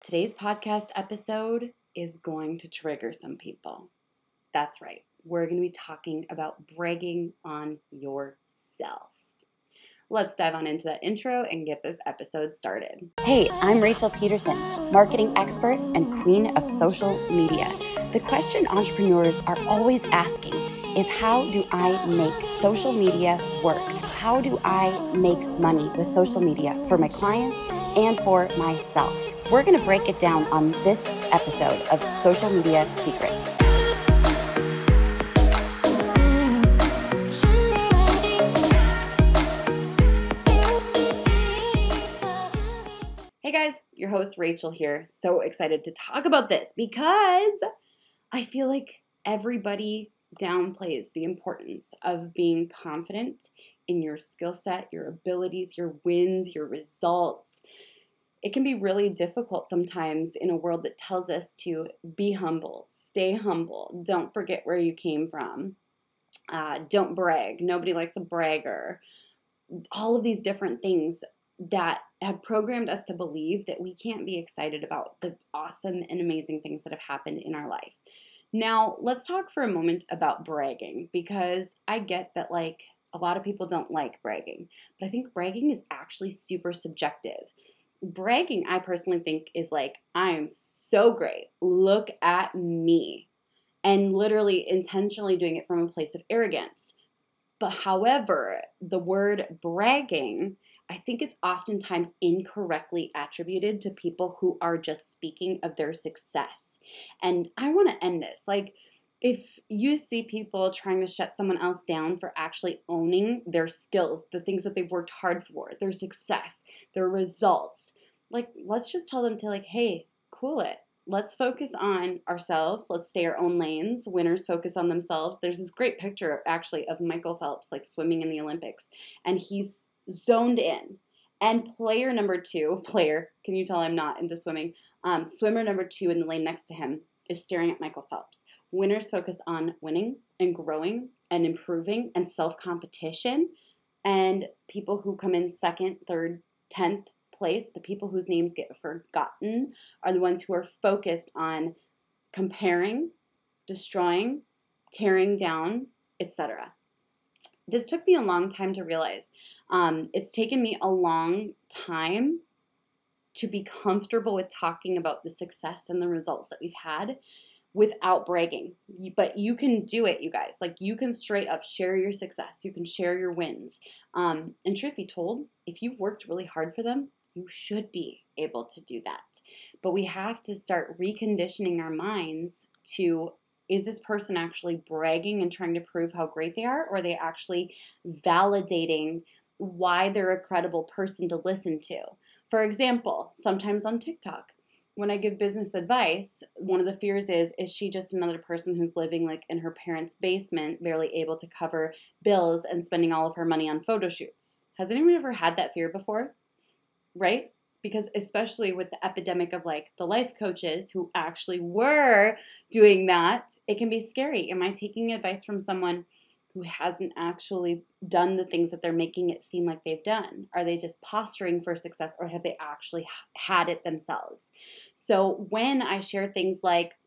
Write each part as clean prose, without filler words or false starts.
Today's podcast episode is going to trigger some people. That's right. We're going to be talking about bragging on yourself. Let's dive on into that intro and get this episode started. Hey, I'm Rachel Peterson, marketing expert and queen of social media. The question entrepreneurs are always asking is, how do I make social media work? How do I make money with social media for my clients and for myself? We're going to break it down on this episode of Social Media Secrets. Hey guys, your host Rachel here. So excited to talk about this because I feel like everybody downplays the importance of being confident in your skill set, your abilities, your wins, your results. It can be really difficult sometimes in a world that tells us to be humble, stay humble, don't forget where you came from, don't brag, nobody likes a bragger, all of these different things that have programmed us to believe that we can't be excited about the awesome and amazing things that have happened in our life. Now, let's talk for a moment about bragging, because I get that a lot of people don't like bragging, but I think bragging is actually super subjective. Bragging, I personally think, is I'm so great, look at me, and literally intentionally doing it from a place of arrogance. But however, the word bragging, I think, is oftentimes incorrectly attributed to people who are just speaking of their success. And I want to end this. If you see people trying to shut someone else down for actually owning their skills, the things that they've worked hard for, their success, their results, let's just tell them to hey, cool it. Let's focus on ourselves. Let's stay our own lanes. Winners focus on themselves. There's this great picture actually of Michael Phelps swimming in the Olympics, and he's zoned in. And player number two, can you tell I'm not into swimming? Swimmer number two in the lane next to him is staring at Michael Phelps. Winners focus on winning and growing and improving and self-competition. And people who come in second, third, 10th place, the people whose names get forgotten, are the ones who are focused on comparing, destroying, tearing down, etc. This took me a long time to realize. It's taken me a long time to be comfortable with talking about the success and the results that we've had without bragging. But you can do it, you guys. You can straight up share your success. You can share your wins. And truth be told, if you've worked really hard for them, you should be able to do that. But we have to start reconditioning our minds to, is this person actually bragging and trying to prove how great they are? Or are they actually validating why they're a credible person to listen to? For example, sometimes on TikTok, when I give business advice, one of the fears is she just another person who's living in her parents' basement, barely able to cover bills and spending all of her money on photo shoots? Has anyone ever had that fear before? Right? Because especially with the epidemic of the life coaches who actually were doing that, it can be scary. Am I taking advice from someone who hasn't actually done the things that they're making it seem like they've done? Are they just posturing for success, or have they actually had it themselves? So when I share things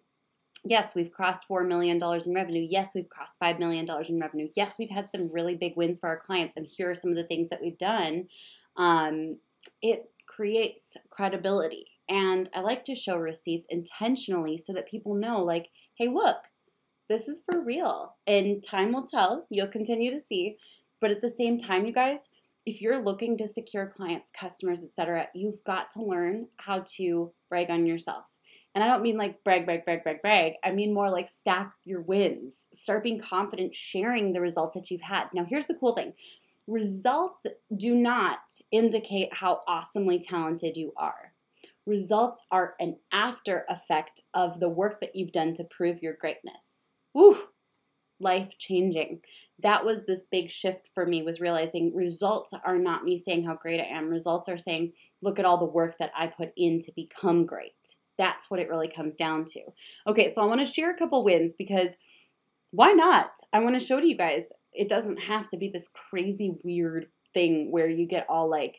yes, we've crossed $4 million in revenue. Yes, we've crossed $5 million in revenue. Yes, we've had some really big wins for our clients, and here are some of the things that we've done. It creates credibility. And I like to show receipts intentionally so that people know, hey, look, this is for real. And time will tell. You'll continue to see. But at the same time, you guys, if you're looking to secure clients, customers, etc., you've got to learn how to brag on yourself. And I don't mean brag. I mean more stack your wins. Start being confident, sharing the results that you've had. Now, here's the cool thing. Results do not indicate how awesomely talented you are. Results are an after effect of the work that you've done to prove your greatness. Woo! Life-changing. That was this big shift for me, was realizing results are not me saying how great I am. Results are saying, look at all the work that I put in to become great. That's what it really comes down to. Okay, so I want to share a couple wins because why not? I want to show to you guys, it doesn't have to be this crazy weird thing where you get all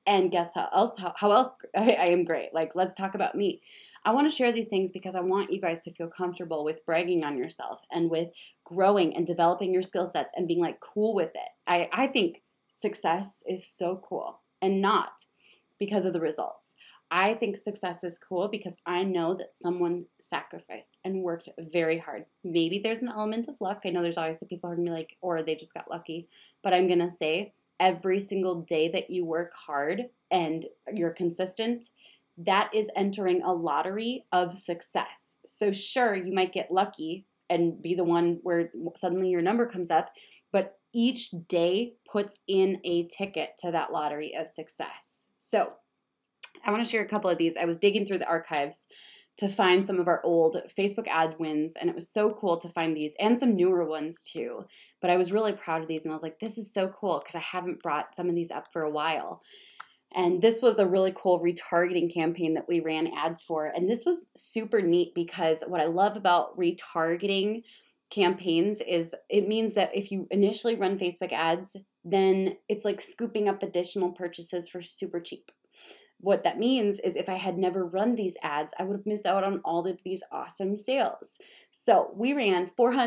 And guess how else I am great. Like, let's talk about me. I want to share these things because I want you guys to feel comfortable with bragging on yourself and with growing and developing your skill sets and being like cool with it. I think success is so cool, and not because of the results. I think success is cool because I know that someone sacrificed and worked very hard. Maybe there's an element of luck. I know there's always the people who are going to be like, or they just got lucky. But I'm going to say every single day that you work hard and you're consistent, that is entering a lottery of success. So sure, you might get lucky and be the one where suddenly your number comes up, but each day puts in a ticket to that lottery of success. So I want to share a couple of these. I was digging through the archives to find some of our old Facebook ad wins, and it was so cool to find these and some newer ones too. But I was really proud of these, and I was like, this is so cool because I haven't brought some of these up for a while. And this was a really cool retargeting campaign that we ran ads for. And this was super neat because what I love about retargeting campaigns is it means that if you initially run Facebook ads, then it's like scooping up additional purchases for super cheap. What that means is if I had never run these ads, I would have missed out on all of these awesome sales. So we ran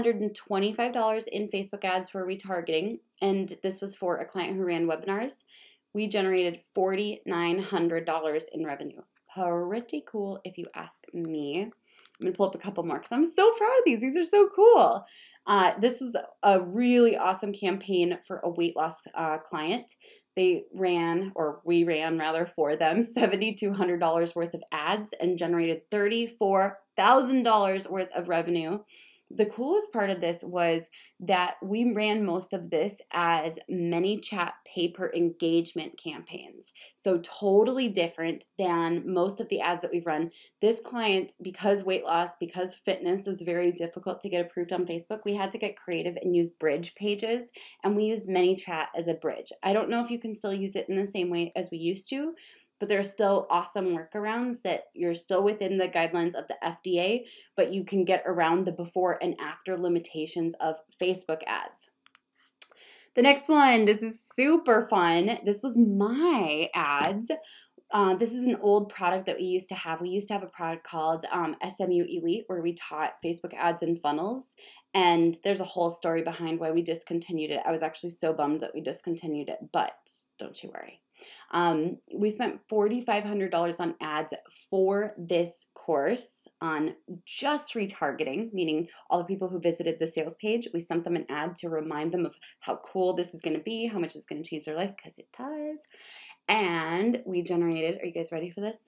$425 in Facebook ads for retargeting, and this was for a client who ran webinars. We generated $4,900 in revenue. Pretty cool if you ask me. I'm going to pull up a couple more because I'm so proud of these. These are so cool. This is a really awesome campaign for a weight loss client. We ran for them $7,200 worth of ads and generated $34,000 worth of revenue. The coolest part of this was that we ran most of this as ManyChat pay-per-engagement campaigns. So totally different than most of the ads that we've run. This client, because weight loss, because fitness is very difficult to get approved on Facebook, we had to get creative and use bridge pages, and we used ManyChat as a bridge. I don't know if you can still use it in the same way as we used to, but there are still awesome workarounds that you're still within the guidelines of the FDA, but you can get around the before and after limitations of Facebook ads. The next one, this is super fun. This was my ads. This is an old product that we used to have. We used to have a product called SMU Elite where we taught Facebook ads and funnels. And there's a whole story behind why we discontinued it. I was actually so bummed that we discontinued it, but don't you worry. We spent $4,500 on ads for this course on just retargeting, meaning all the people who visited the sales page, we sent them an ad to remind them of how cool this is going to be, how much it's going to change their life, because it does. And we generated, are you guys ready for this?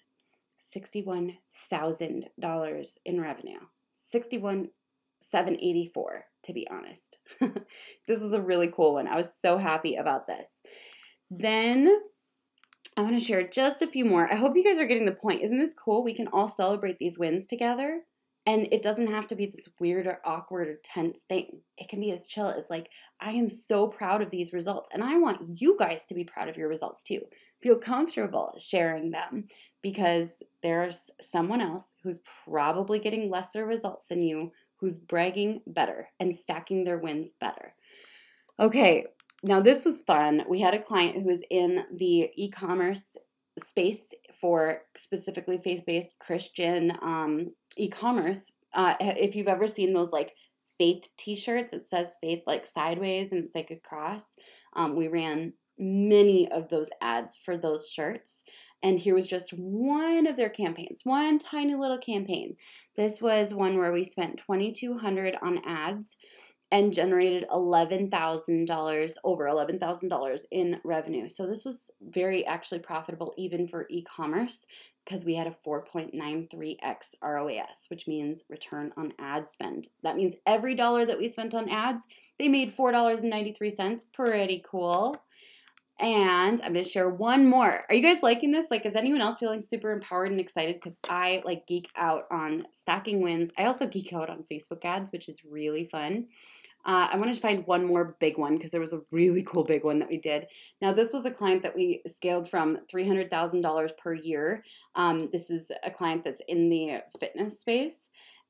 $61,000 in revenue. $61,784 to be honest. This is a really cool one. I was so happy about this. Then I want to share just a few more. I hope you guys are getting the point. Isn't this cool? We can all celebrate these wins together. And it doesn't have to be this weird or awkward or tense thing. It can be as chill as like, I am so proud of these results. And I want you guys to be proud of your results too. Feel comfortable sharing them because there's someone else who's probably getting lesser results than you, who's bragging better and stacking their wins better. Okay, now this was fun. We had a client who was in the e-commerce space for specifically faith-based Christian e-commerce. If you've ever seen those like faith t-shirts, it says faith like sideways and it's like a cross. We ran many of those ads for those shirts. And here was just one of their campaigns, one tiny little campaign. This was one where we spent $2,200 on ads and generated $11,000, over $11,000 in revenue. So this was very actually profitable even for e-commerce because we had a 4.93x ROAS, which means return on ad spend. That means every dollar that we spent on ads, they made $4.93. Pretty cool. And I'm going to share one more. Are you guys liking this? Like, is anyone else feeling super empowered and excited? Because I like geek out on stacking wins. I also geek out on Facebook ads, which is really fun. I want to find one more big one because there was a really cool big one that we did. Now, this was a client that we scaled from $300,000 per year. This is a client that's in the fitness space.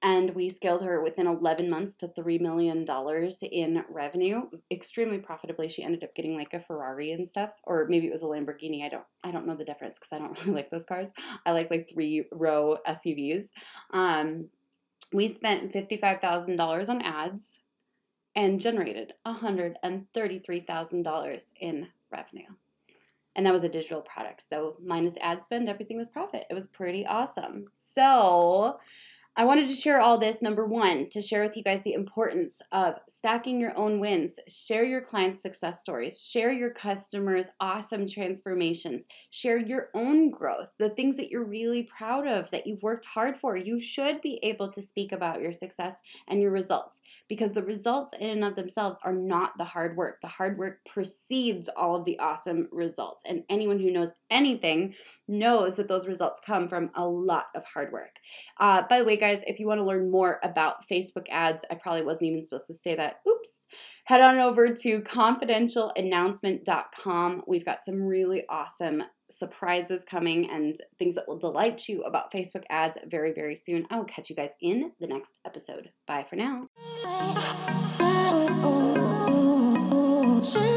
and we scaled her within 11 months to $3 million in revenue, extremely profitably. She ended up getting like a Ferrari and stuff, or maybe it was a Lamborghini. I don't know the difference because I don't really like those cars. I like 3-row SUVs. We spent $55,000 on ads and generated $133,000 in revenue. And that was a digital product. So minus ad spend, everything was profit. It was pretty awesome. So I wanted to share all this, number one, to share with you guys the importance of stacking your own wins. Share your clients' success stories. Share your customers' awesome transformations. Share your own growth, the things that you're really proud of, that you've worked hard for. You should be able to speak about your success and your results, because the results in and of themselves are not the hard work. The hard work precedes all of the awesome results. And anyone who knows anything knows that those results come from a lot of hard work. By the way, guys, if you want to learn more about Facebook ads, I probably wasn't even supposed to say that. Oops. Head on over to confidentialannouncement.com. We've got some really awesome surprises coming and things that will delight you about Facebook ads very, very soon. I will catch you guys in the next episode. Bye for now.